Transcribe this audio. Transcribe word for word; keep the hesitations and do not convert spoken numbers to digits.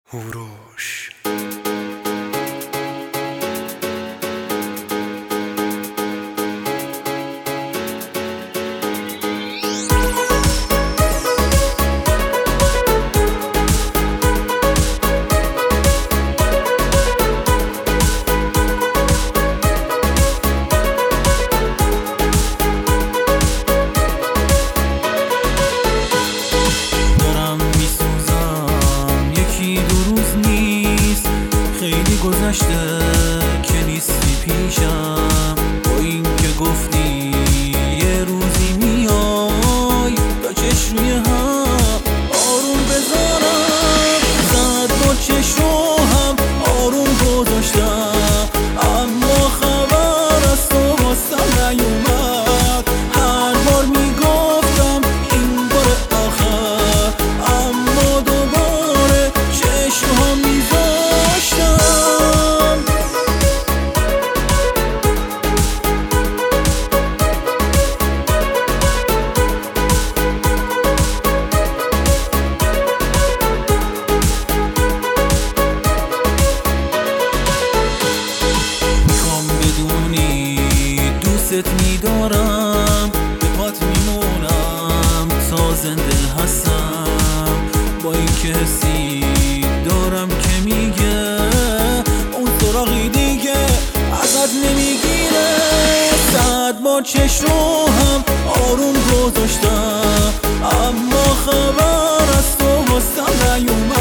هوروش گذشته که نیستی پیشم، با این که گفتی یه روزی میای تا چشم روی هم آروم بذارم. زد با چشم رو هم آروم گذاشتم، اما خبر از تو واسم نیومد. هر بار میگفتم این بار آخر، اما دوباره چشم هم میذاشتم. دوست می‌دارم، به پات میمونم تا زنده هستم. با این که حسی دارم که میگه اون سراغی دیگه ازت نمیگیره. صد بار چشم رو هم آروم گذاشتم، اما خبر از تو واسم نیومد.